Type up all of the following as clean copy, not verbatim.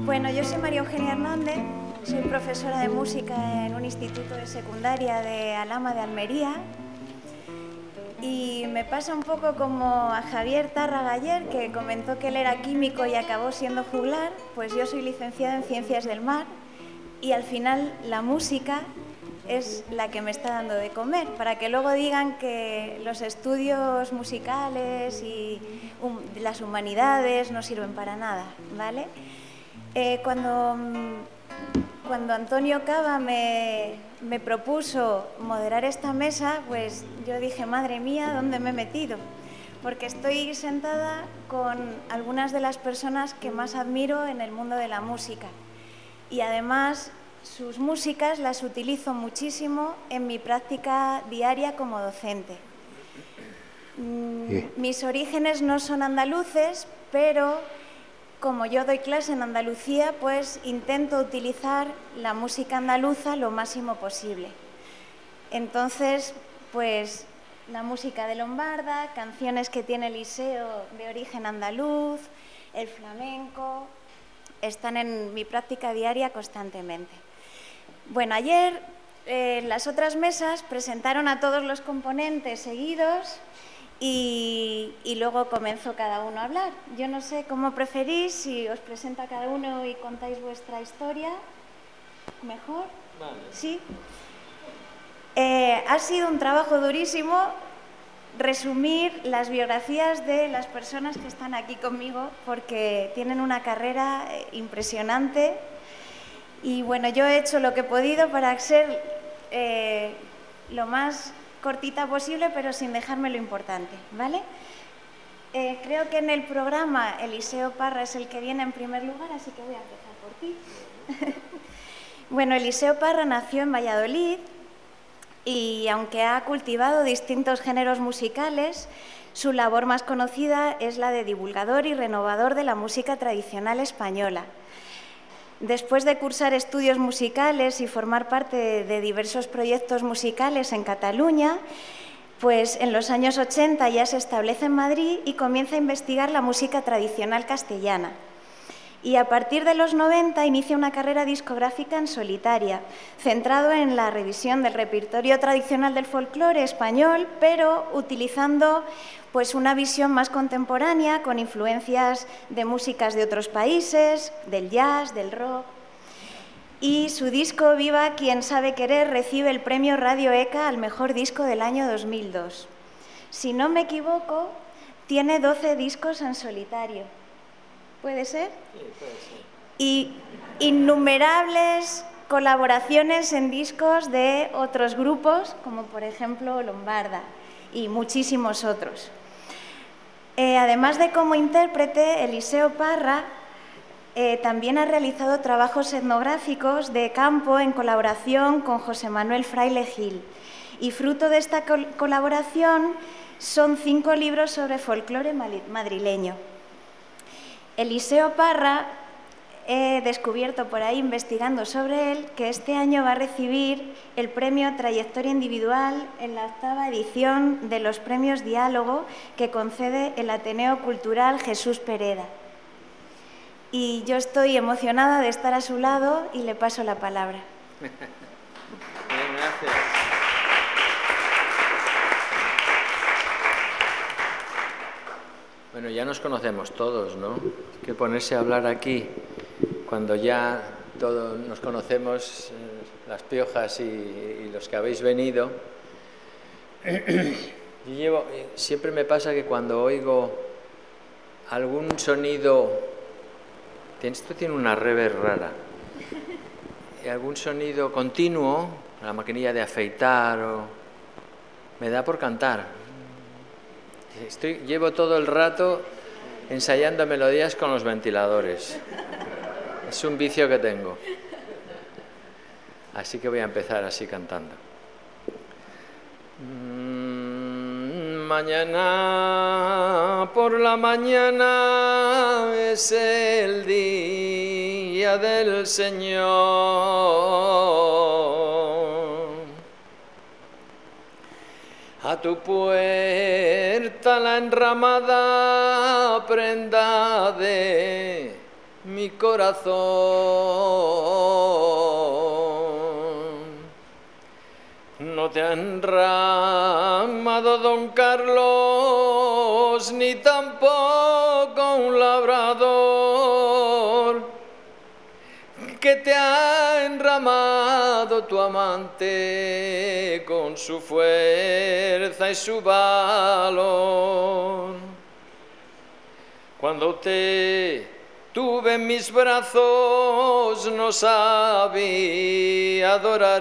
Bueno, yo soy María Eugenia Hernández, soy profesora de música en un instituto de secundaria de Alhama de Almería y me pasa un poco como a Javier Tárraga ayer, que comentó que él era químico y acabó siendo juglar. Pues yo soy licenciada en Ciencias del Mar y al final la música es la que me está dando de comer, para que luego digan que los estudios musicales y las humanidades no sirven para nada, ¿vale? Cuando Antonio Cava me propuso moderar esta mesa, pues yo dije, madre mía, ¿dónde me he metido? Porque estoy sentada con algunas de las personas que más admiro en el mundo de la música. Y además, sus músicas las utilizo muchísimo en mi práctica diaria como docente. Mis orígenes no son andaluces, pero como yo doy clase en Andalucía, pues intento utilizar la música andaluza lo máximo posible. Entonces, pues la música de Lombarda, canciones que tiene el Liceo de origen andaluz, el flamenco, están en mi práctica diaria constantemente. Bueno, ayer las otras mesas presentaron a todos los componentes seguidos y luego comenzó cada uno a hablar. Yo no sé cómo preferís, si os presento a cada uno y contáis vuestra historia. ¿Mejor? Vale. ¿Sí? Ha sido un trabajo durísimo resumir las biografías de las personas que están aquí conmigo, porque tienen una carrera impresionante. Y bueno, yo he hecho lo que he podido para ser lo más cortita posible, pero sin dejarme lo importante, ¿vale? Creo que en el programa Eliseo Parra es el que viene en primer lugar, así que voy a empezar por ti. Bueno, Eliseo Parra nació en Valladolid y aunque ha cultivado distintos géneros musicales, su labor más conocida es la de divulgador y renovador de la música tradicional española. Después de cursar estudios musicales y formar parte de diversos proyectos musicales en Cataluña, pues en los años 80 ya se establece en Madrid y comienza a investigar la música tradicional castellana. Y a partir de los 90 inicia una carrera discográfica en solitaria, centrado en la revisión del repertorio tradicional del folclore español, pero utilizando pues una visión más contemporánea, con influencias de músicas de otros países, del jazz, del rock. Y su disco Viva quien sabe querer recibe el premio Radio ECA al mejor disco del año 2002. Si no me equivoco, tiene 12 discos en solitario. ¿Puede ser? Sí, puede ser. Y innumerables colaboraciones en discos de otros grupos, como por ejemplo Lombarda y muchísimos otros. Además de como intérprete, Eliseo Parra también ha realizado trabajos etnográficos de campo en colaboración con José Manuel Fraile Gil. Y fruto de esta colaboración son 5 libros sobre folclore madrileño. Eliseo Parra, he descubierto por ahí investigando sobre él que este año va a recibir el premio Trayectoria Individual en la 8ª edición de los premios Diálogo que concede el Ateneo Cultural Jesús Pereda. Y yo estoy emocionada de estar a su lado y le paso la palabra. Bien, gracias. Bueno, ya nos conocemos todos, ¿no? Hay que ponerse a hablar aquí cuando ya todos nos conocemos, las piojas y los que habéis venido. Siempre me pasa que cuando oigo algún sonido, esto tiene una reverb rara, algún sonido continuo, la maquinilla de afeitar, me da por cantar. Llevo todo el rato ensayando melodías con los ventiladores. Es un vicio que tengo. Así que voy a empezar así cantando. Mañana por la mañana es el día del Señor. A tu puerta la enramada prenda de mi corazón. No te ha enramado don Carlos, ni tampoco un labrador, que te ha enramado tu amante con su fuerza y su valor. Cuando te tuve en mis brazos no sabía adorar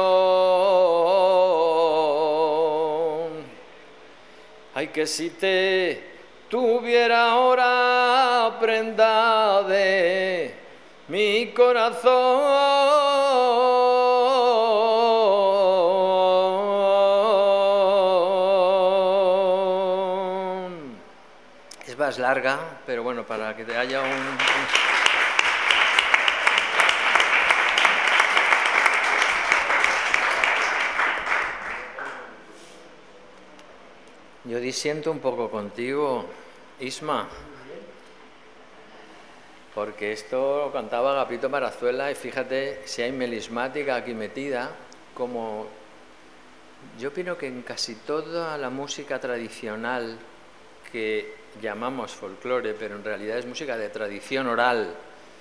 yo. Ay, que si te tuviera ahora prenda de mi corazón. Es más larga, pero bueno, para que te haya un... Yo disiento un poco contigo, Isma, porque esto lo cantaba Agapito Marazuela y fíjate si hay melismática aquí metida, como yo opino que en casi toda la música tradicional que llamamos folclore, pero en realidad es música de tradición oral,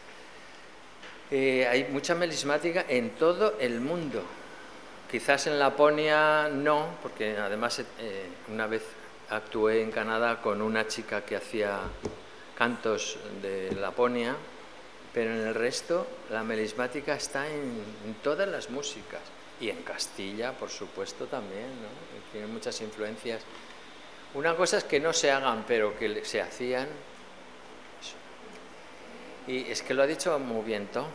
hay mucha melismática en todo el mundo. Quizás en Laponia no, porque además una vez actué en Canadá con una chica que hacía cantos de Laponia, pero en el resto la melismática está en todas las músicas. Y en Castilla, por supuesto, también, ¿no? Tiene muchas influencias. Una cosa es que no se hagan, pero que se hacían. Eso. Y es que lo ha dicho muy bien todo.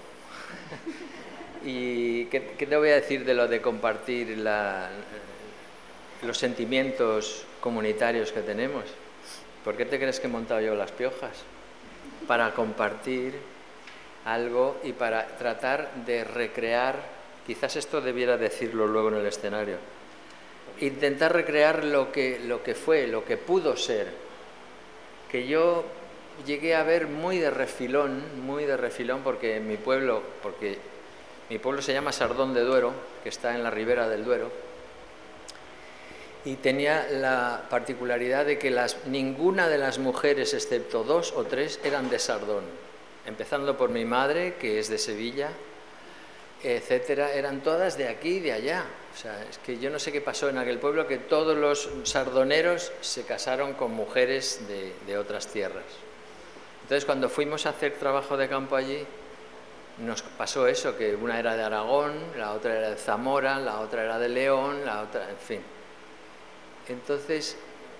¿Y qué te voy a decir de lo de compartir los sentimientos comunitarios que tenemos? ¿Por qué te crees que he montado yo las piojas? Para compartir algo y para tratar de recrear, quizás esto debiera decirlo luego en el escenario, intentar recrear lo que fue, lo que pudo ser, que yo llegué a ver muy de refilón, porque mi pueblo se llama Sardón de Duero, que está en la ribera del Duero, y tenía la particularidad de que ninguna de las mujeres, excepto 2 o 3, eran de Sardón, empezando por mi madre, que es de Sevilla, etcétera, eran todas de aquí y de allá. O sea, es que yo no sé qué pasó en aquel pueblo, que todos los sardoneros se casaron con mujeres de otras tierras. Entonces, cuando fuimos a hacer trabajo de campo allí, nos pasó eso, que una era de Aragón, la otra era de Zamora, la otra era de León, la otra, en fin. Entonces,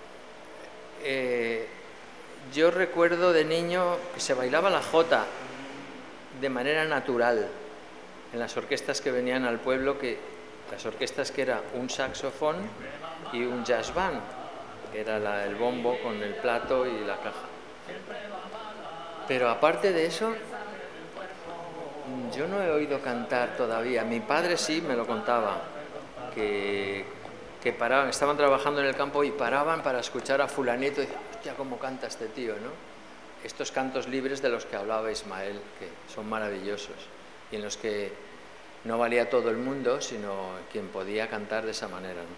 yo recuerdo de niño que se bailaba la jota de manera natural en las orquestas que venían al pueblo, las orquestas que era un saxofón y un jazz band, que era el bombo con el plato y la caja. Pero aparte de eso, yo no he oído cantar todavía. Mi padre sí me lo contaba, que paraban, estaban trabajando en el campo y paraban para escuchar a fulanito y decían, hostia, cómo canta este tío, ¿no? Estos cantos libres de los que hablaba Ismael, que son maravillosos, y en los que no valía todo el mundo, sino quien podía cantar de esa manera, ¿no?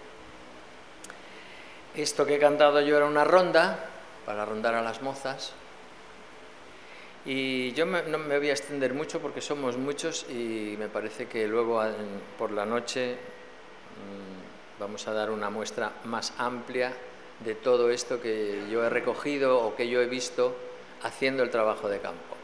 Esto que he cantado yo era una ronda, para rondar a las mozas, y yo no me voy a extender mucho porque somos muchos y me parece que luego por la noche vamos a dar una muestra más amplia de todo esto que yo he recogido o que yo he visto haciendo el trabajo de campo.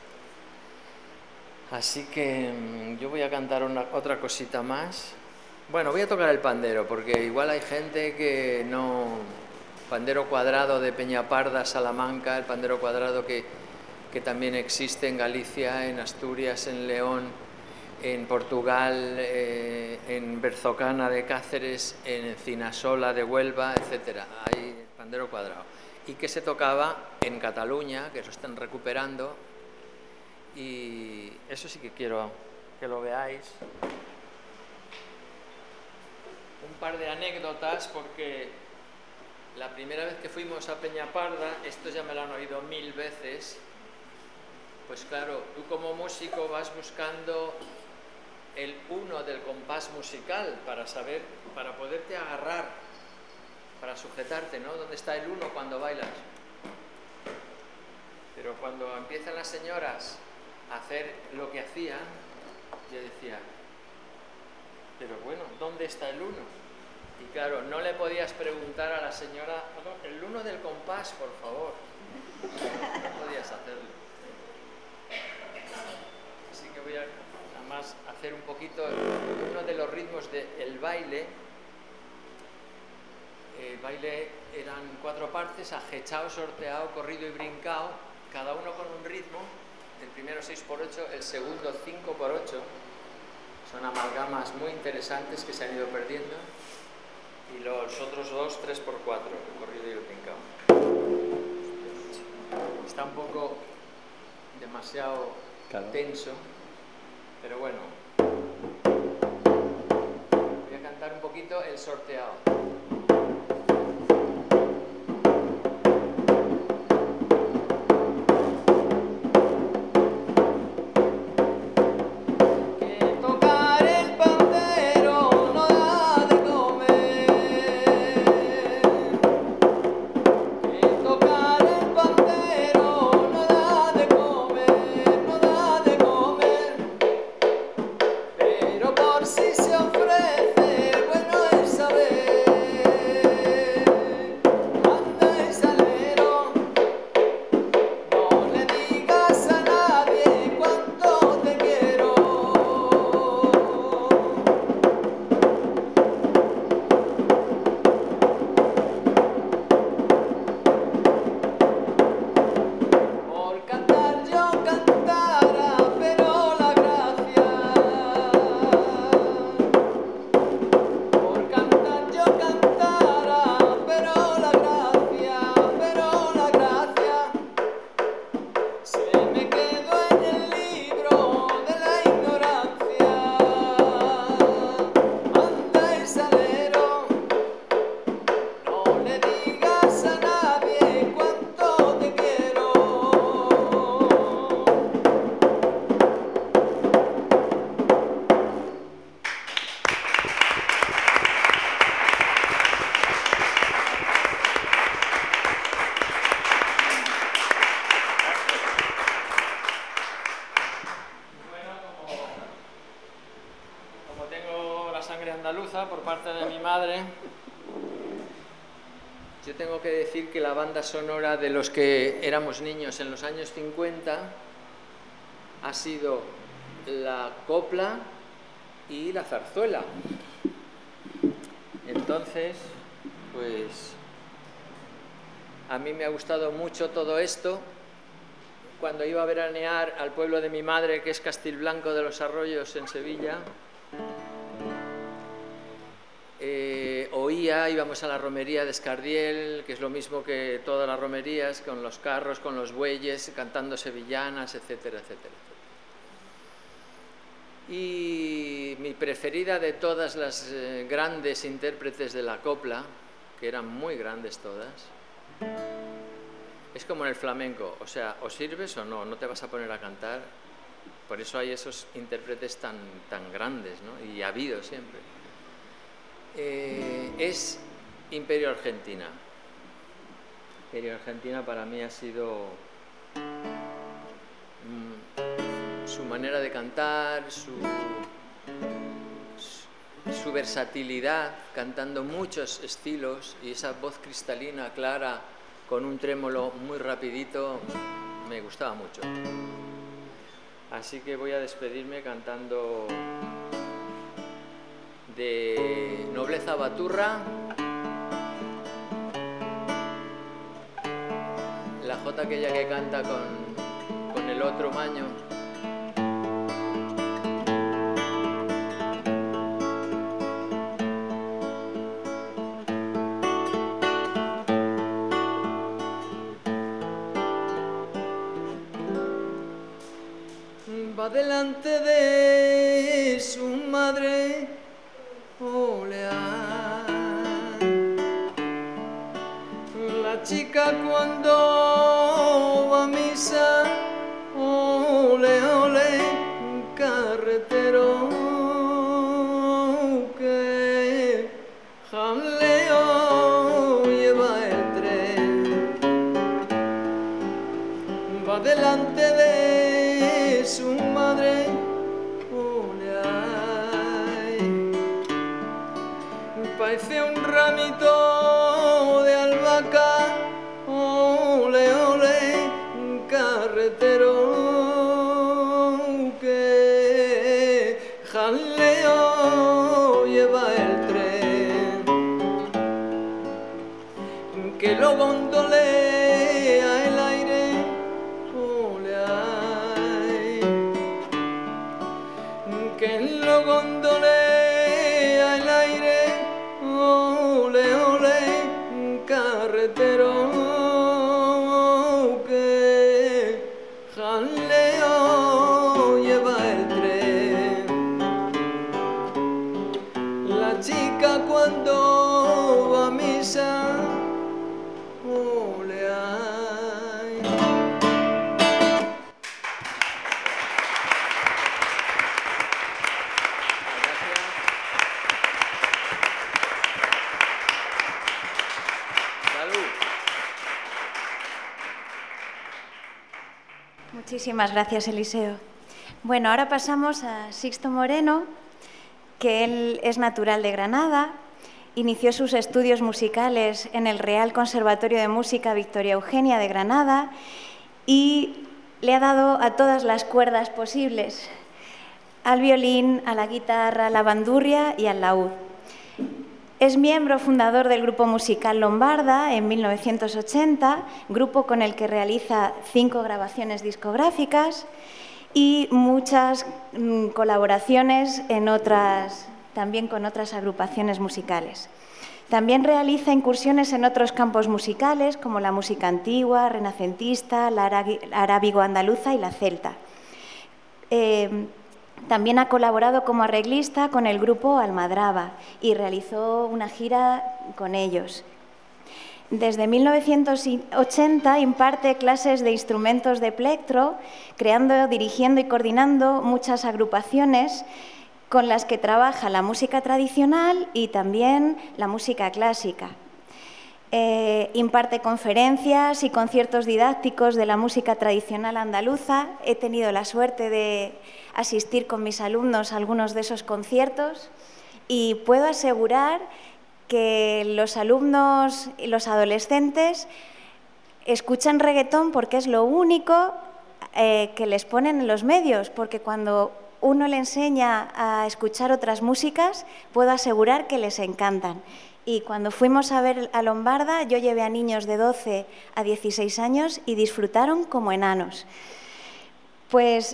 Así que yo voy a cantar otra cosita más. Bueno, voy a tocar el pandero, porque igual hay gente que no... Pandero cuadrado de Peñaparda, Salamanca, el pandero cuadrado que también existe en Galicia, en Asturias, en León, en Portugal, en Berzocana de Cáceres, en Encinasola de Huelva, etcétera. Hay pandero cuadrado. Y que se tocaba en Cataluña, que lo están recuperando, y eso sí que quiero que lo veáis. Un par de anécdotas, porque la primera vez que fuimos a Peñaparda, esto ya me lo han oído 1000 veces, pues claro, tú como músico vas buscando el uno del compás musical para saber, para poderte agarrar, para sujetarte, ¿no? ¿Dónde está el uno cuando bailas? Pero cuando empiezan las señoras a hacer lo que hacían, yo decía, pero bueno, ¿dónde está el uno? Y claro, no le podías preguntar a la señora, el uno del compás, por favor. No podías hacerlo. Así que voy a nada más hacer un poquito uno de los ritmos del baile. El baile eran 4 partes: ajechao, sorteao, corrido y brincao, cada uno con un ritmo. El primero 6x8, el segundo 5x8. Son amalgamas muy interesantes que se han ido perdiendo. Y los otros 2, 3x4, el corrido y el brincao. Está un poco demasiado tenso, pero bueno. Voy a cantar un poquito el sorteado. Por parte de mi madre, yo tengo que decir que la banda sonora de los que éramos niños en los años 50 ha sido la copla y la zarzuela. Entonces, pues a mí me ha gustado mucho todo esto. Cuando iba a veranear al pueblo de mi madre, que es Castilblanco de los Arroyos, en Sevilla, íbamos a la romería de Escardiel, que es lo mismo que todas las romerías, con los carros, con los bueyes, cantando sevillanas, etcétera, etcétera. Y mi preferida de todas las grandes intérpretes de la copla, que eran muy grandes todas, es como en el flamenco, o sea, o sirves o no te vas a poner a cantar. Por eso hay esos intérpretes tan grandes, ¿no? Y ha habido siempre. Es Imperio Argentina. Imperio Argentina para mí ha sido su manera de cantar, su versatilidad, cantando muchos estilos, y esa voz cristalina, clara, con un trémolo muy rapidito, me gustaba mucho. Así que voy a despedirme cantando de Nobleza Baturra, la jota aquella que canta con el otro maño. Va delante de su madre olear. La chica cuando va a misa va delante de su madre, parece un ramito de albahaca, ole, ole, carretero, que jaleo lleva el tren, que lo gondolea el aire, ole, ay, que lo gondolea el aire, ole, ole, carretero, que jaleo lleva el tren. La chica cuando va a misa, ole, ay. Muchísimas gracias, Eliseo. Bueno, ahora pasamos a Sixto Moreno, que él es natural de Granada, inició sus estudios musicales en el Real Conservatorio de Música Victoria Eugenia de Granada y le ha dado a todas las cuerdas posibles, al violín, a la guitarra, a la bandurria y al laúd. Es miembro fundador del grupo musical Lombarda en 1980, grupo con el que realiza 5 grabaciones discográficas y muchas colaboraciones también con otras agrupaciones musicales. También realiza incursiones en otros campos musicales como la música antigua, renacentista, la arábigo-andaluza y la celta. También ha colaborado como arreglista con el grupo Almadraba y realizó una gira con ellos. Desde 1980 imparte clases de instrumentos de plectro, creando, dirigiendo y coordinando muchas agrupaciones con las que trabaja la música tradicional y también la música clásica. Imparte conferencias y conciertos didácticos de la música tradicional andaluza. He tenido la suerte de asistir con mis alumnos a algunos de esos conciertos y puedo asegurar que los alumnos y los adolescentes escuchan reggaetón porque es lo único que les ponen en los medios, porque cuando uno le enseña a escuchar otras músicas, puedo asegurar que les encantan. Y cuando fuimos a ver a Lombarda, yo llevé a niños de 12 a 16 años y disfrutaron como enanos. Pues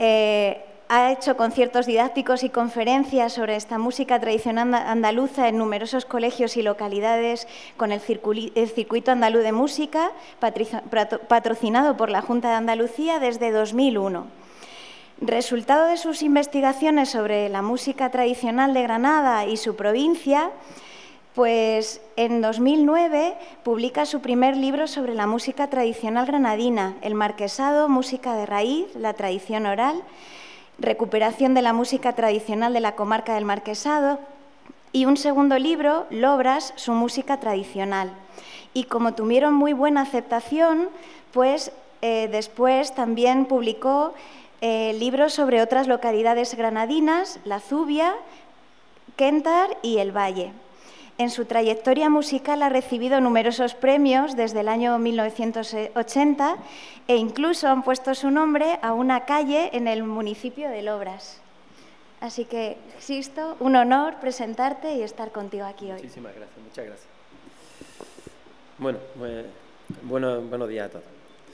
ha hecho conciertos didácticos y conferencias sobre esta música tradicional andaluza en numerosos colegios y localidades con el Circuito Andaluz de Música, patrocinado por la Junta de Andalucía desde 2001. Resultado de sus investigaciones sobre la música tradicional de Granada y su provincia, pues en 2009 publica su primer libro sobre la música tradicional granadina, El Marquesado, música de raíz, la tradición oral, recuperación de la música tradicional de la comarca del Marquesado, y un segundo libro, Lobras, su música tradicional. Y como tuvieron muy buena aceptación, pues después también publicó libros sobre otras localidades granadinas, La Zubia, Quentar y El Valle. En su trayectoria musical ha recibido numerosos premios desde el año 1980 e incluso han puesto su nombre a una calle en el municipio de Lobras. Así que, Sixto, un honor presentarte y estar contigo aquí hoy. Muchísimas gracias, muchas gracias. Bueno, buenos días a todos.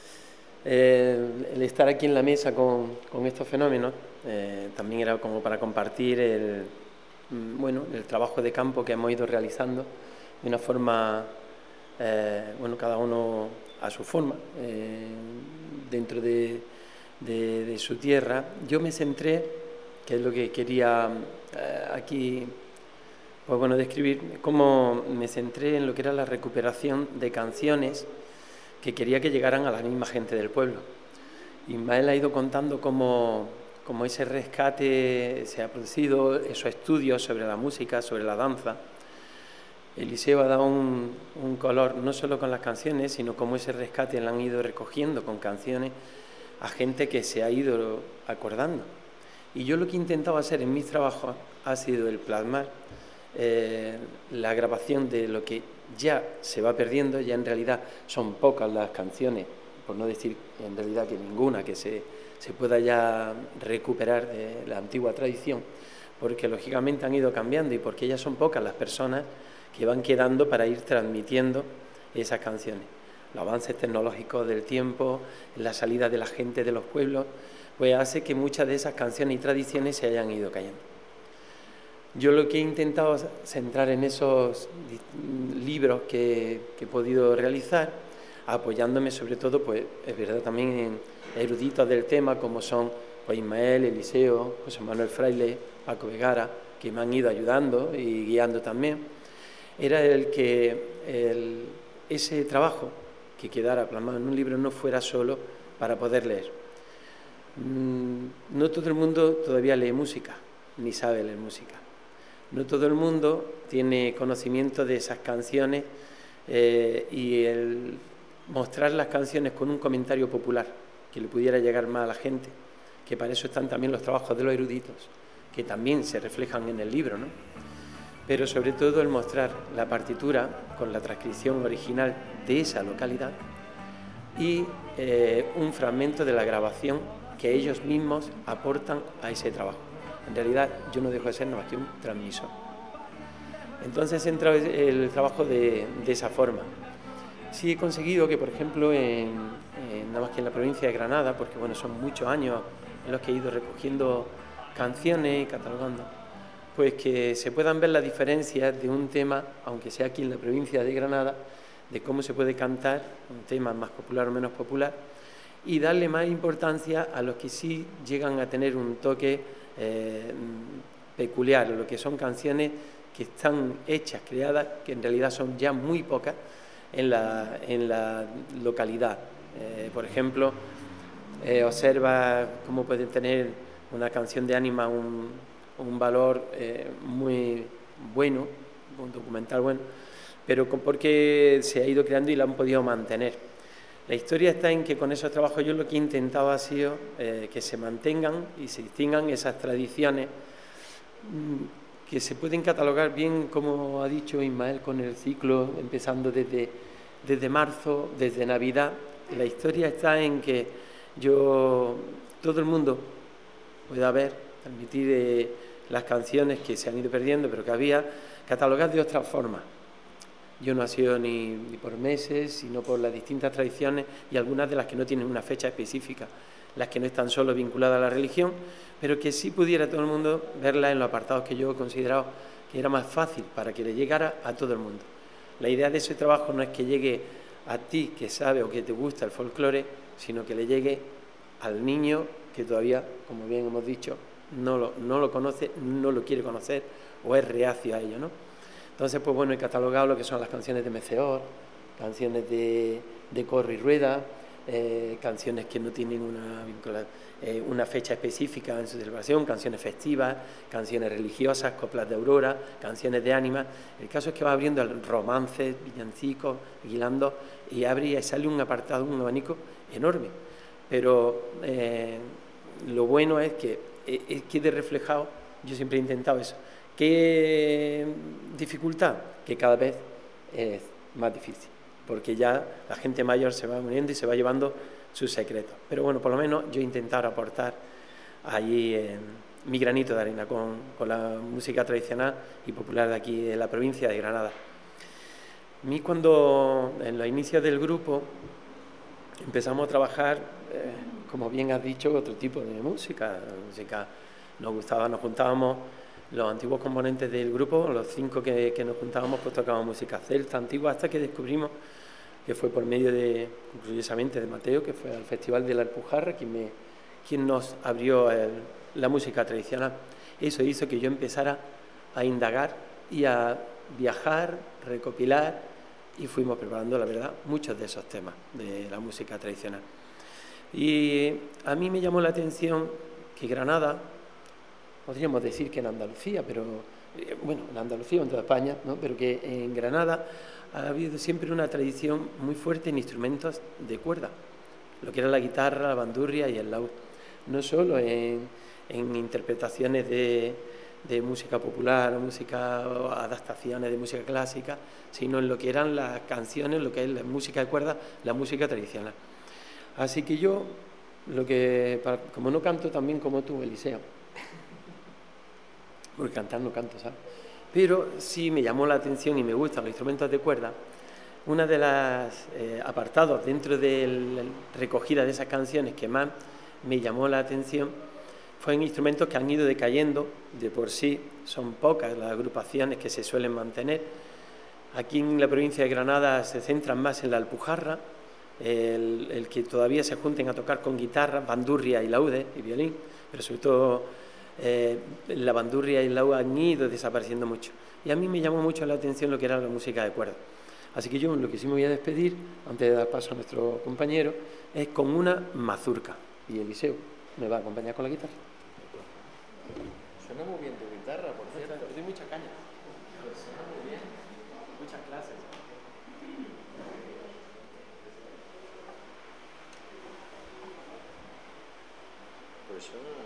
El estar aquí en la mesa con estos fenómenos también era como para compartir el trabajo de campo que hemos ido realizando de una forma, cada uno a su forma, dentro de su tierra. Yo me centré, que es lo que quería aquí describir, cómo me centré en lo que era la recuperación de canciones que quería que llegaran a la misma gente del pueblo. Ismael ha ido contando cómo ese rescate se ha producido, esos estudios sobre la música, sobre la danza, Eliseo ha dado un color, no solo con las canciones, sino como ese rescate lo han ido recogiendo con canciones a gente que se ha ido acordando. Y yo lo que he intentado hacer en mis trabajos ha sido el plasmar la grabación de lo que ya se va perdiendo. Ya en realidad son pocas las canciones, por no decir en realidad que ninguna que se pueda ya recuperar de la antigua tradición, porque lógicamente han ido cambiando y porque ya son pocas las personas que van quedando para ir transmitiendo esas canciones. Los avances tecnológicos del tiempo, la salida de la gente de los pueblos, pues hace que muchas de esas canciones y tradiciones se hayan ido cayendo. Yo lo que he intentado es centrar en esos libros que he podido realizar, apoyándome sobre todo, pues es verdad, también en eruditos del tema como son pues, Ismael, Eliseo, José Manuel Fraile, Paco Vergara, que me han ido ayudando y guiando también. Era el que ese trabajo que quedara plasmado en un libro no fuera solo para poder leer. No todo el mundo todavía lee música, ni sabe leer música. No todo el mundo tiene conocimiento de esas canciones y el mostrar las canciones con un comentario popular que le pudiera llegar más a la gente, que para eso están también los trabajos de los eruditos, que también se reflejan en el libro, ¿no? Pero sobre todo el mostrar la partitura con la transcripción original de esa localidad y un fragmento de la grabación que ellos mismos aportan a ese trabajo. En realidad yo no dejo de ser nada más que un transmisor. Entonces entra el trabajo de esa forma. Sí he conseguido que, por ejemplo, nada más que en la provincia de Granada, porque bueno, son muchos años en los que he ido recogiendo canciones y catalogando, pues que se puedan ver las diferencias de un tema, aunque sea aquí en la provincia de Granada, de cómo se puede cantar un tema más popular o menos popular, y darle más importancia a los que sí llegan a tener un toque peculiar, lo que son canciones que están hechas, creadas, que en realidad son ya muy pocas en la localidad. Por ejemplo, observa cómo puede tener una canción de ánima un valor muy bueno, un documental bueno, pero porque se ha ido creando y la han podido mantener. La historia está en que con esos trabajos yo lo que he intentado ha sido que se mantengan y se distingan esas tradiciones que se pueden catalogar bien, como ha dicho Ismael, con el ciclo empezando desde marzo, desde Navidad. La historia está en que todo el mundo pueda ver, transmitir las canciones que se han ido perdiendo, pero que había, catalogadas de otra forma. Yo no ha sido ni por meses, sino por las distintas tradiciones y algunas de las que no tienen una fecha específica, las que no están solo vinculadas a la religión, pero que sí pudiera todo el mundo verlas en los apartados que yo he considerado que era más fácil para que le llegara a todo el mundo. La idea de ese trabajo no es que llegue a ti que sabe o que te gusta el folclore, sino que le llegue al niño que todavía, como bien hemos dicho, no lo conoce, no lo quiere conocer o es reacio a ello, ¿no? Entonces, pues bueno, he catalogado lo que son las canciones de meceor, canciones de corro y rueda, canciones que no tienen una fecha específica en su celebración, canciones festivas, canciones religiosas, coplas de aurora, canciones de ánima. El caso es que va abriendo romances, villancicos, guilandos, y abre y sale un apartado, un abanico enorme. Pero lo bueno es que quede reflejado, yo siempre he intentado eso. ¿Qué dificultad? Que cada vez es más difícil, porque ya la gente mayor se va muriendo y se va llevando sus secretos. Pero bueno, por lo menos yo he intentado aportar allí mi granito de arena con la música tradicional y popular de aquí de la provincia de Granada. A mí cuando en los inicios del grupo empezamos a trabajar, como bien has dicho, otro tipo de música. Nos gustaba, nos juntábamos los antiguos componentes del grupo, los 5 que nos juntábamos, pues tocábamos música celta antigua, hasta que descubrimos que fue por medio curiosamente, de Mateo, que fue al Festival de la Alpujarra, quien nos abrió la música tradicional. Eso hizo que yo empezara a indagar y a viajar, recopilar, y fuimos preparando, la verdad, muchos de esos temas de la música tradicional. Y a mí me llamó la atención que Granada, podríamos decir que en Andalucía, pero bueno, en Andalucía o en toda España, ¿no? Pero que en Granada ha habido siempre una tradición muy fuerte en instrumentos de cuerda, lo que era la guitarra, la bandurria y el laúd, no solo en interpretaciones de música popular o adaptaciones de música clásica, sino en lo que eran las canciones, lo que es la música de cuerda, la música tradicional. Así que yo, como no canto tan bien como tú, Eliseo, porque cantar no canto, ¿sabes? Pero sí me llamó la atención y me gustan los instrumentos de cuerda. Una de las apartados dentro de la recogida de esas canciones que más me llamó la atención fue en instrumentos que han ido decayendo de por sí. Son pocas las agrupaciones que se suelen mantener. Aquí en la provincia de Granada se centran más en la alpujarra, el que todavía se junten a tocar con guitarra, bandurria y laúdes y violín, pero sobre todo la bandurria y el laúd han ido desapareciendo mucho. Y a mí me llamó mucho la atención lo que era la música de cuerda. Así que yo lo que sí me voy a despedir, antes de dar paso a nuestro compañero, es con una mazurca. Y Eliseo me va a acompañar con la guitarra. Suena muy bien tu guitarra, por cierto. Doy mucha caña. Suena muy bien. Muchas clases. Pues suena...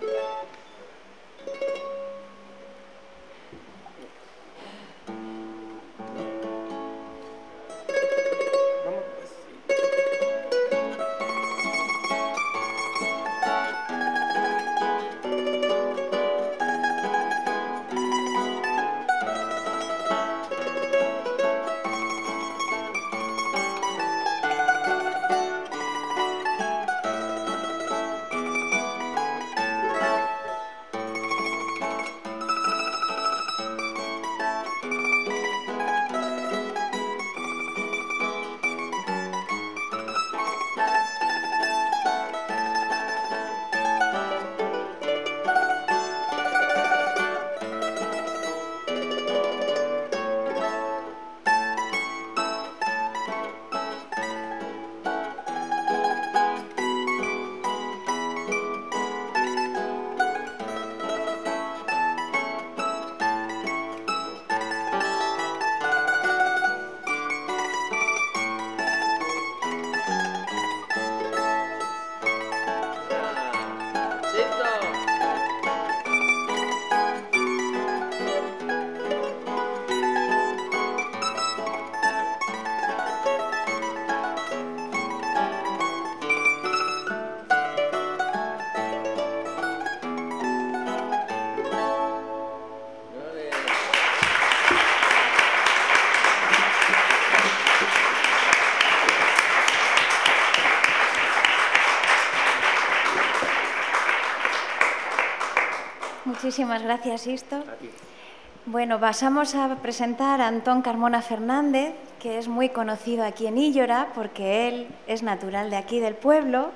Muchísimas gracias, Sisto. Bueno, pasamos a presentar a Antón Carmona Fernández, que es muy conocido aquí en Íllora, porque él es natural de aquí del pueblo.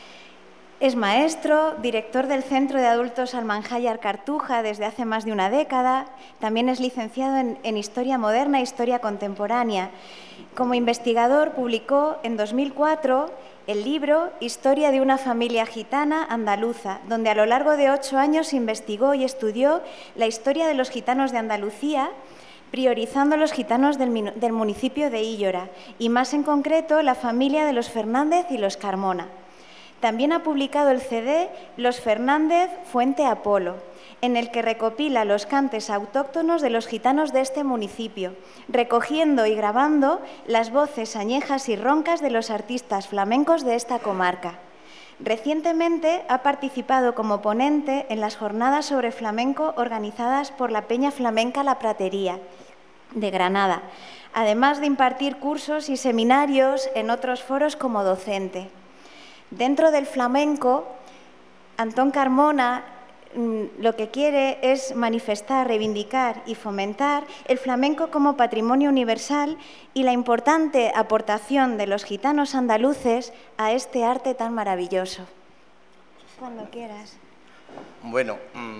Es maestro, director del Centro de Adultos Almanjayar Cartuja desde hace más de una década. También es licenciado en Historia Moderna e Historia Contemporánea. Como investigador publicó en 2004 el libro Historia de una familia gitana andaluza, donde a lo largo de 8 años investigó y estudió la historia de los gitanos de Andalucía, priorizando los gitanos del municipio de Íllora y más en concreto la familia de los Fernández y los Carmona. También ha publicado el CD Los Fernández Fuente Apolo, en el que recopila los cantes autóctonos de los gitanos de este municipio, recogiendo y grabando las voces añejas y roncas de los artistas flamencos de esta comarca. Recientemente ha participado como ponente en las jornadas sobre flamenco organizadas por la Peña Flamenca La Pratería de Granada, además de impartir cursos y seminarios en otros foros como docente. Dentro del flamenco, Antón Carmona lo que quiere es manifestar, reivindicar y fomentar el flamenco como patrimonio universal y la importante aportación de los gitanos andaluces a este arte tan maravilloso. Cuando quieras. Bueno,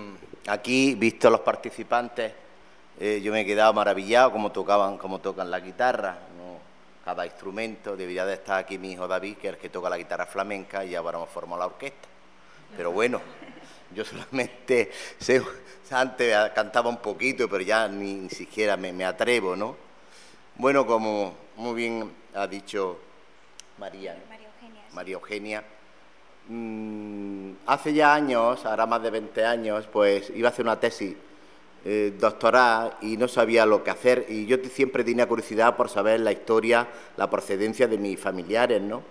aquí, visto a los participantes, yo me he quedado maravillado cómo tocan la guitarra, ¿no? Cada instrumento. Debería de estar aquí mi hijo David, que es el que toca la guitarra flamenca, y ahora hemos formado la orquesta. Pero bueno, Yo solamente sé, antes cantaba un poquito, pero ya ni siquiera me atrevo, ¿no? Bueno, como muy bien ha dicho María Eugenia, hace ya años, ahora más de 20 años, pues iba a hacer una tesis doctoral y no sabía lo que hacer, y yo siempre tenía curiosidad por saber la historia, la procedencia de mis familiares, ¿no?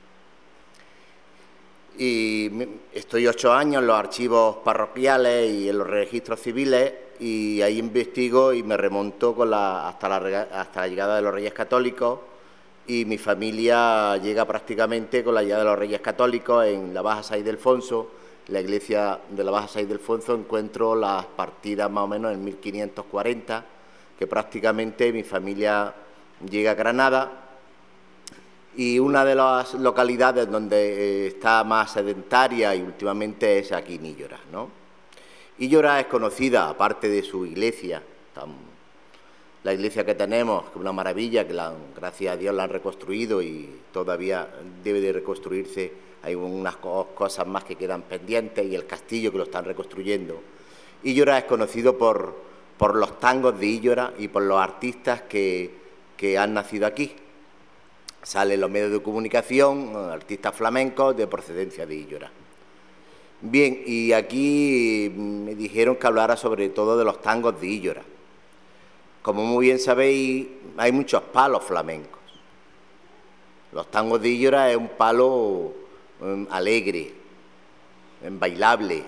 Y estoy 8 años en los archivos parroquiales y en los registros civiles, y ahí investigo y me remonto hasta la llegada de los Reyes Católicos, y mi familia llega prácticamente con la llegada de los Reyes Católicos en la Baja San Ildefonso. En la iglesia de la Baja San Ildefonso encuentro las partidas más o menos en 1540, que prácticamente mi familia llega a Granada, y una de las localidades donde está más sedentaria y últimamente es aquí Íllora, ¿no? Íllora es conocida, aparte de su iglesia, la iglesia que tenemos, que es una maravilla, que gracias a Dios la han reconstruido y todavía debe de reconstruirse. Hay unas cosas más que quedan pendientes, y el castillo que lo están reconstruyendo. Íllora es conocido por los tangos de Íllora y por los artistas que han nacido aquí. Salen los medios de comunicación, artistas flamencos de procedencia de Íllora. Bien, y aquí me dijeron que hablara sobre todo de los tangos de Íllora. Como muy bien sabéis, hay muchos palos flamencos. Los tangos de Íllora es un palo alegre, bailable.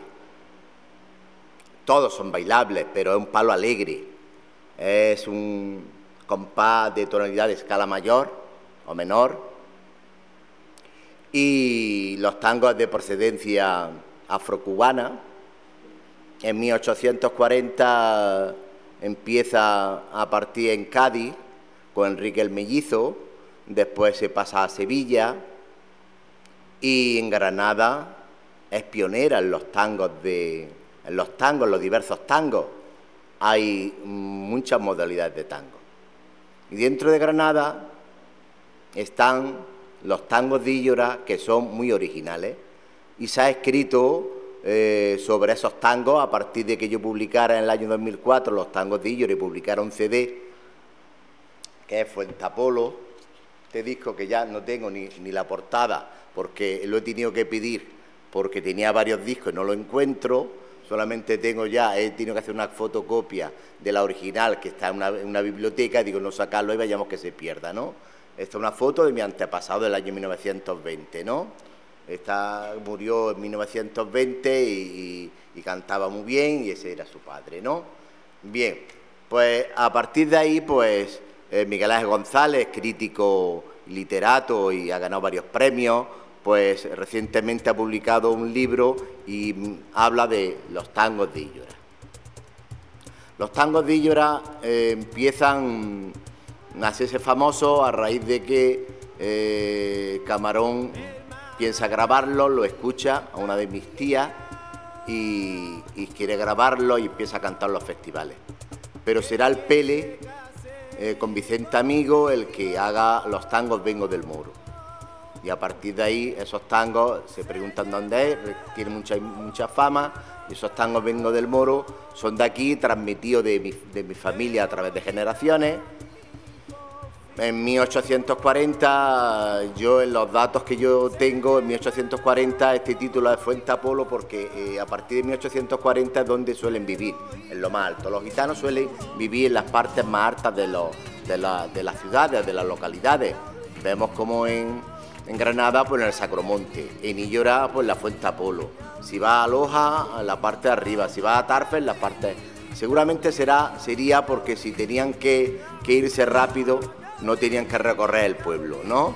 Todos son bailables, pero es un palo alegre. Es un compás de tonalidad de escala mayor o menor. Y los tangos de procedencia afrocubana. En 1840 empieza a partir en Cádiz con Enrique el Mellizo, después se pasa a Sevilla, y en Granada es pionera en los tangos, los diversos tangos. Hay muchas modalidades de tango. Y dentro de Granada están los tangos de Íllora, que son muy originales, y se ha escrito sobre esos tangos a partir de que yo publicara en el año 2004 los tangos de Íllora y publicara un CD que es Fuentapolo, este disco que ya no tengo ni la portada porque lo he tenido que pedir porque tenía varios discos y no lo encuentro, solamente he tenido que hacer una fotocopia de la original que está en una biblioteca, digo no sacarlo y vayamos que se pierda, ¿no? Esta es una foto de mi antepasado del año 1920, ¿no? Murió en 1920 y cantaba muy bien, y ese era su padre, ¿no? Bien, pues a partir de ahí, pues Miguel Ángel González, crítico literato y ha ganado varios premios, pues recientemente ha publicado un libro y habla de los tangos de Íllora. Los tangos de Íllora empiezan a hacerse famosos a raíz de que Camarón piensa grabarlo, lo escucha a una de mis tías y quiere grabarlo y empieza a cantar en los festivales. Pero será el Pele, con Vicente Amigo, el que haga los tangos Vengo del Moro. Y a partir de ahí, esos tangos se preguntan dónde es, tienen mucha fama, y esos tangos Vengo del Moro son de aquí, transmitidos de mi familia a través de generaciones. En 1840, yo en los datos que yo tengo, en 1840 este título es Fuentapolo porque a partir de 1840 es donde suelen vivir, en lo más alto. Los gitanos suelen vivir en las partes más altas de las ciudades, de las localidades. Vemos como en Granada, pues en el Sacromonte, en Íllora, pues la Fuentapolo. Si va a Loja, en la parte de arriba, si va a Tarfe, en la parte... Seguramente sería porque si tenían que irse rápido, no tenían que recorrer el pueblo, ¿no?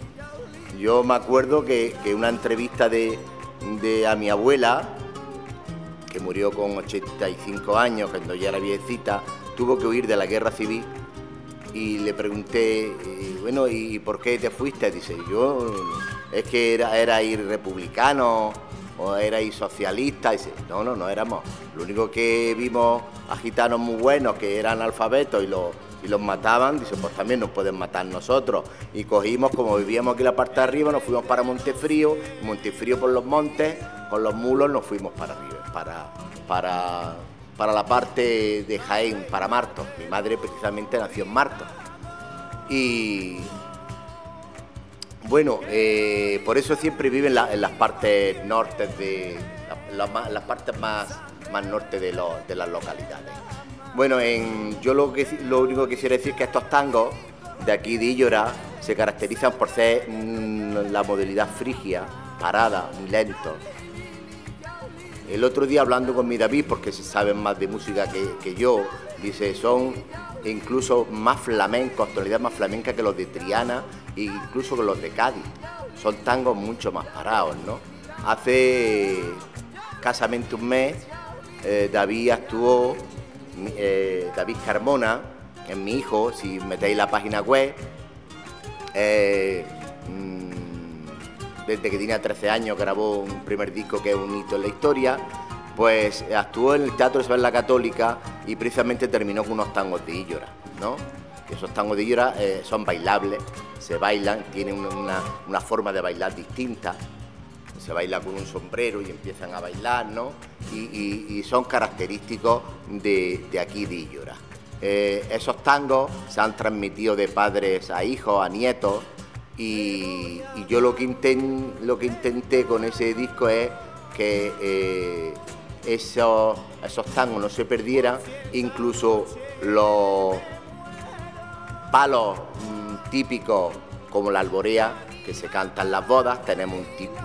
Yo me acuerdo que una entrevista a mi abuela, que murió con 85 años, cuando ya era viejecita, tuvo que huir de la guerra civil, y le pregunté, bueno, ¿y por qué te fuiste? Dice, yo, es que era ir republicano o era ir socialista. Dice, no éramos. Lo único que vimos a gitanos muy buenos que eran analfabetos y los mataban, dice, pues también nos pueden matar nosotros. Y cogimos, como vivíamos aquí en la parte de arriba, nos fuimos para Montefrío, Montefrío por los montes, con los mulos nos fuimos para arriba. para la parte de Jaén, para Martos. Mi madre precisamente nació en Martos. Y bueno, por eso siempre vive en las partes norte las partes más norte de las localidades. Bueno, yo lo único que quisiera decir es que estos tangos de aquí de Illora se caracterizan por ser la modalidad frigia, parada, muy lento. El otro día hablando con mi David, porque se saben más de música que yo, dice, son incluso más flamencos, tonalidad más flamenca que los de Triana e incluso que los de Cádiz. Son tangos mucho más parados, ¿no? Hace escasamente un mes David actuó, David Carmona, es mi hijo, si metéis la página web, desde que tenía 13 años grabó un primer disco que es un hito en la historia, pues actuó en el Teatro Isabel la Católica y precisamente terminó con unos tangos de Illora, ¿no? Que esos tangos de Illora son bailables, se bailan, tienen una forma de bailar distinta, se baila con un sombrero y empiezan a bailar, ¿no? Y son característicos de aquí de Illora. Esos tangos se han transmitido de padres a hijos, a nietos, y yo lo que intenté con ese disco es que esos tangos no se perdieran, incluso los palos típicos como la alborea que se canta en las bodas. Tenemos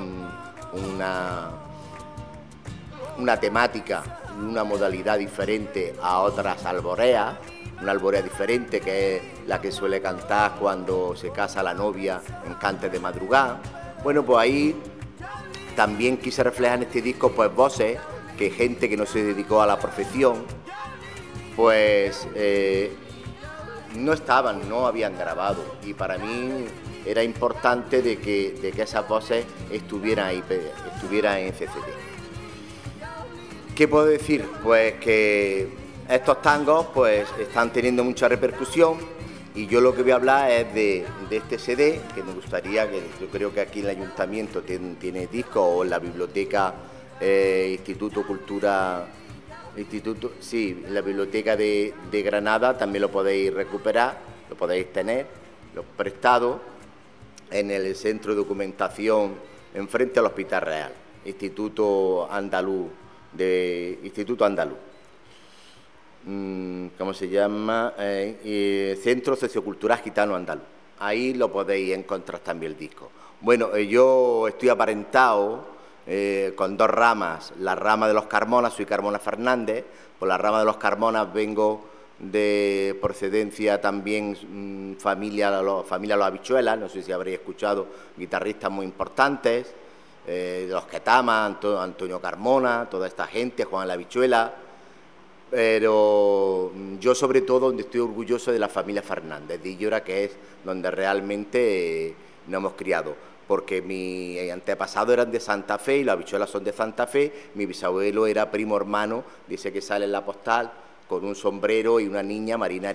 una temática, una modalidad diferente a otras alboreas, una alborea diferente que es la que suele cantar cuando se casa la novia en Cantes de Madrugada. Bueno, pues ahí también quise reflejar en este disco pues voces que gente que no se dedicó a la profesión pues no habían grabado, y para mí era importante de que esas voces estuvieran en CCT. ¿Qué puedo decir? Pues que estos tangos pues están teniendo mucha repercusión, y yo lo que voy a hablar es de este CD, que me gustaría, que yo creo que aquí en el Ayuntamiento tiene discos, o en la biblioteca en la biblioteca de Granada también lo podéis recuperar, lo podéis tener, los prestados en el centro de documentación enfrente al Hospital Real, Instituto Andaluz. ¿Cómo se llama? Centro Sociocultural Gitano Andaluz. Ahí lo podéis encontrar también el disco. Bueno, yo estoy aparentado con dos ramas. La rama de los Carmona, soy Carmona Fernández. Por la rama de los Carmona vengo de procedencia también familia Los Habichuelas. No sé si habréis escuchado guitarristas muy importantes, los Ketama, Antonio Carmona, toda esta gente, Juan la Habichuela. Pero yo sobre todo donde estoy orgulloso de la familia Fernández de Illora, que es donde realmente nos hemos criado, porque mis antepasados eran de Santa Fe y los Habichuelas son de Santa Fe. Mi bisabuelo era primo hermano, dice que sale en la postal con un sombrero y una niña, Marina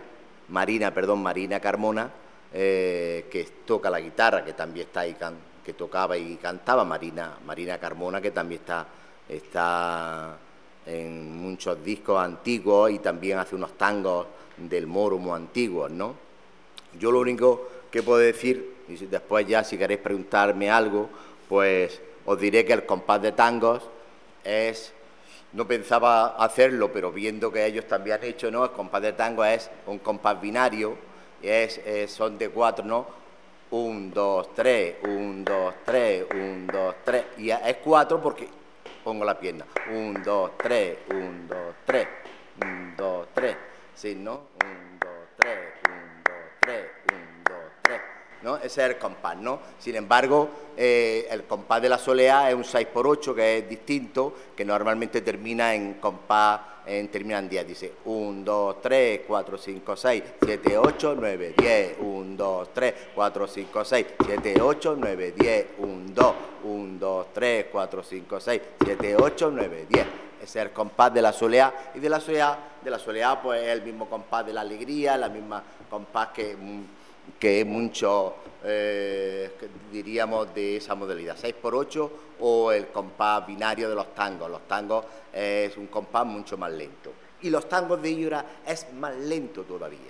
Carmona, que toca la guitarra, que también está ahí, que tocaba y cantaba, Marina Carmona, que también está en muchos discos antiguos, y también hace unos tangos del moro muy antiguos, ¿no? Yo lo único que puedo decir, y después ya si queréis preguntarme algo, pues os diré que el compás de tangos no pensaba hacerlo, pero viendo que ellos también han hecho, ¿no? El compás de tangos es un compás binario, son de 4, ¿no? 1, 2, 3, 1, 2, 3, 1, 2, 3, y es 4 porque pongo la pierna, 1, 2, 3, 1, 2, 3, 1, 2, 3, ¿sí, no? 1, 2, 3, 1, 2, 3, 1, 2, 3, ¿no? Ese es el compás, ¿no? Sin embargo, el compás de la soleá es un 6x8, que es distinto, que normalmente termina en compás, termina en 10, dice 1, 2, 3, 4, 5, 6, 7, 8, 9, 10, 1, 2, 3, 4, 5, 6, 7, 8, 9, 10, 1, 2, 1, 2, 3, 4, 5, 6, 7, 8, 9, 10. Ese es el compás de la soleá, y de la soleá pues es el mismo compás de la alegría, la misma compás que es mucho, diríamos, de esa modalidad, 6x8 o el compás binario de los tangos. Los tangos es un compás mucho más lento. Y los tangos de Íllora es más lento todavía.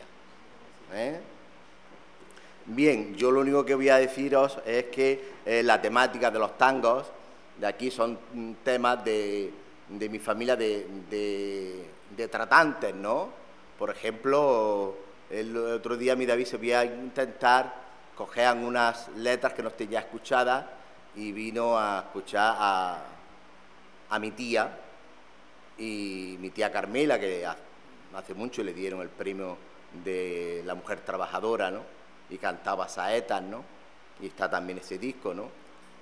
Bien, yo lo único que voy a deciros es que la temática de los tangos de aquí son temas de mi familia de tratantes, ¿no? Por ejemplo, el otro día mi David se voy a intentar coger unas letras que no esté ya escuchadas y vino a escuchar a mi tía y mi tía Carmela, que hace mucho le dieron el premio de la mujer trabajadora, ¿no? Y cantaba saetas, ¿no? Y está también ese disco, ¿no?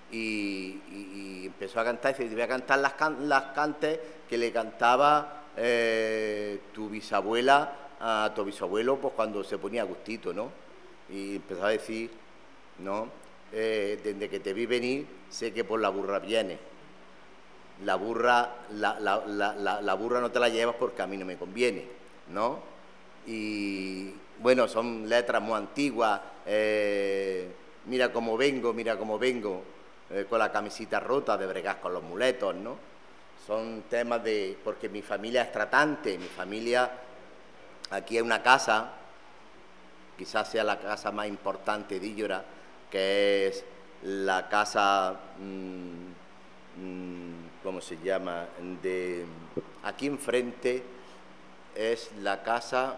Y empezó a cantar, y dice, te voy a cantar las cantes que le cantaba tu bisabuela a tu bisabuelo, pues cuando se ponía a gustito, ¿no? Y empezó a decir, ¿no? Desde que te vi venir, sé que por la burra viene. La burra no te la llevas porque a mí no me conviene, ¿no? Y bueno, son letras muy antiguas. Mira cómo vengo, con la camisita rota de bregar con los muletos, ¿no? Son temas porque mi familia es tratante, mi familia, aquí hay una casa, quizás sea la casa más importante de Íllora, que es la casa, ¿cómo se llama? Aquí enfrente es la casa,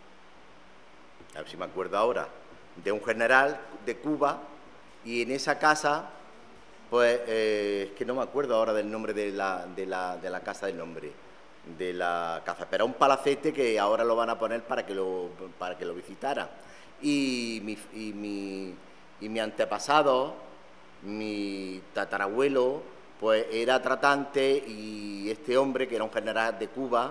a ver si me acuerdo ahora, de un general de Cuba, y en esa casa, pues, es que no me acuerdo ahora del nombre de la casa, del nombre de la casa, pero un palacete que ahora lo van a poner para que lo visitaran. Y mi antepasado, mi tatarabuelo, pues era tratante, y este hombre, que era un general de Cuba,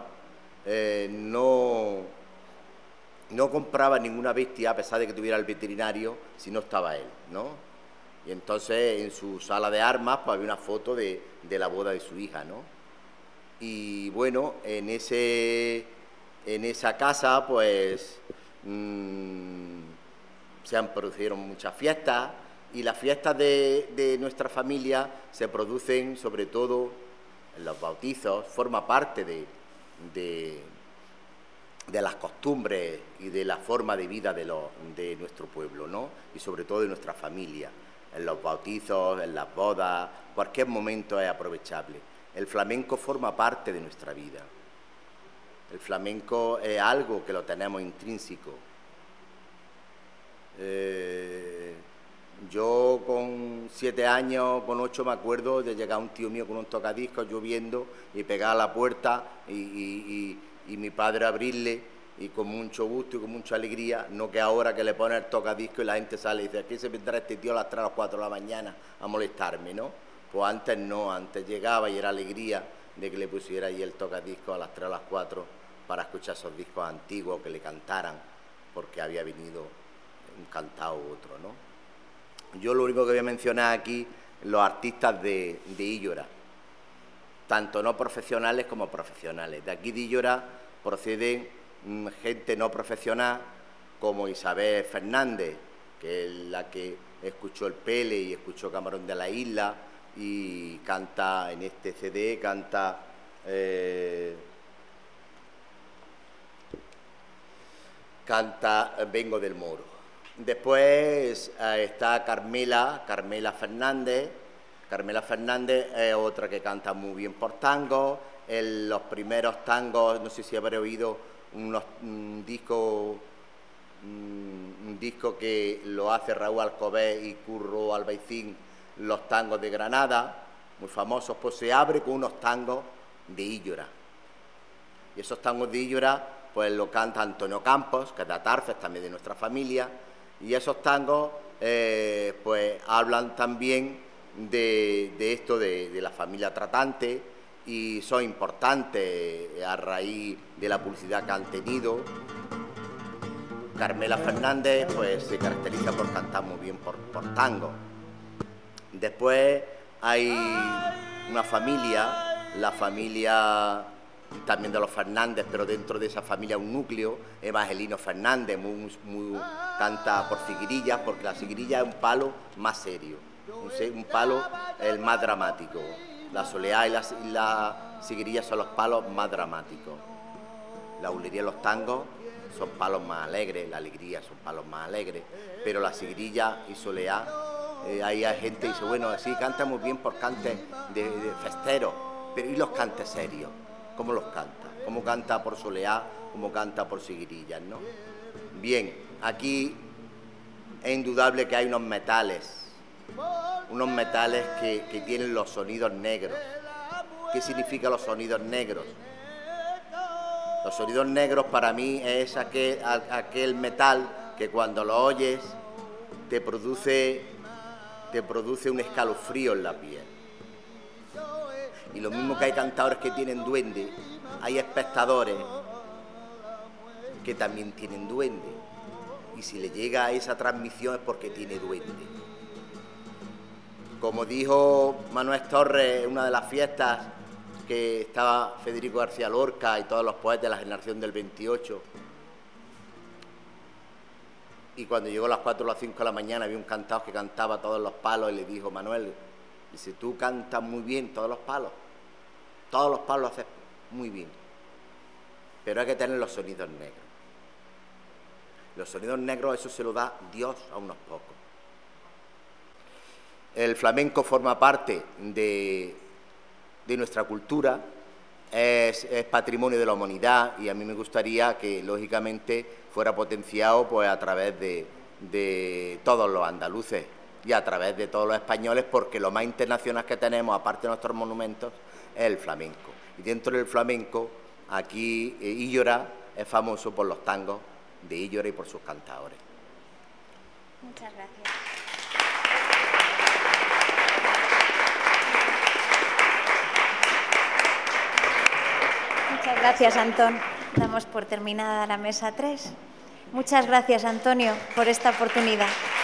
no compraba ninguna bestia, a pesar de que tuviera el veterinario, si no estaba él, ¿no? Y entonces en su sala de armas pues había una foto de la boda de su hija, ¿no? Y bueno, en esa casa pues se produjeron muchas fiestas, y las fiestas de nuestra familia se producen sobre todo en los bautizos, forma parte de las costumbres y de la forma de vida de nuestro pueblo, ¿no? Y sobre todo de nuestra familia. En los bautizos, en las bodas, cualquier momento es aprovechable. El flamenco forma parte de nuestra vida. El flamenco es algo que lo tenemos intrínseco. Yo con 7 años, con 8 me acuerdo de llegar un tío mío con un tocadiscos lloviendo y pegar a la puerta y mi padre abrirle, y con mucho gusto y con mucha alegría, no que ahora que le pone el tocadiscos y la gente sale y dice, aquí se vendrá este tío a las 3 o las 4 de la mañana a molestarme, ¿no? Pues antes no, antes llegaba y era alegría de que le pusiera ahí el tocadiscos a las 3 o las 4 para escuchar esos discos antiguos, que le cantaran, porque había venido un cantado u otro, ¿no? Yo lo único que voy a mencionar aquí, los artistas de Íllora, tanto no profesionales como profesionales. De aquí de Íllora proceden gente no profesional como Isabel Fernández, que es la que escuchó el Pele y escuchó Camarón de la Isla, y canta en este CD, canta Vengo del Moro. Después está Carmela Fernández. Carmela Fernández es otra que canta muy bien por tango. En los primeros tangos, no sé si habré oído un disco que lo hace Raúl Alcover y Curro Albaicín, los tangos de Granada, muy famosos, pues se abre con unos tangos de Íllora. Y esos tangos de Íllora pues lo canta Antonio Campos, que es de Atarces, también de nuestra familia, y esos tangos pues hablan también de esto de la familia tratante, y son importantes a raíz de la publicidad que han tenido. Carmela Fernández pues se caracteriza por cantar muy bien por tango. Después hay una familia, la familia también de los Fernández, pero dentro de esa familia un núcleo, Evangelino Fernández, canta por siguirillas, porque la siguirilla es un palo más serio, un palo el más dramático. La soleá y la siguirilla son los palos más dramáticos. La bulería y los tangos son palos más alegres, la alegría son palos más alegres, pero la siguirilla y soleá, ahí hay gente que dice, bueno, sí, canta muy bien por cantes de festeros, pero ¿y los cantes serios? ¿Cómo los canta? ¿Cómo canta por soleá? ¿Cómo canta por siguirillas, no? Bien, aquí es indudable que hay unos metales que tienen los sonidos negros. ¿Qué significan los sonidos negros? Los sonidos negros para mí es aquel metal que cuando lo oyes te produce un escalofrío en la piel. Y lo mismo que hay cantadores que tienen duende, hay espectadores que también tienen duende. Y si le llega a esa transmisión es porque tiene duende. Como dijo Manuel Torres en una de las fiestas, que estaba Federico García Lorca y todos los poetas de la generación del 28, y cuando llegó a las 4 o las 5 de la mañana había un cantador que cantaba todos los palos y le dijo, Manuel, dice, tú cantas muy bien todos los palos lo haces muy bien, pero hay que tener los sonidos negros. Los sonidos negros, eso se lo da Dios a unos pocos. El flamenco forma parte de nuestra cultura, es patrimonio de la humanidad, y a mí me gustaría que, lógicamente, fuera potenciado pues a través de todos los andaluces y a través de todos los españoles, porque lo más internacional que tenemos, aparte de nuestros monumentos, es el flamenco. Y dentro del flamenco, aquí Illora es famoso por los tangos de Illora y por sus cantadores. Muchas gracias. Muchas gracias, Antón. Damos por terminada la mesa 3. Muchas gracias, Antonio, por esta oportunidad.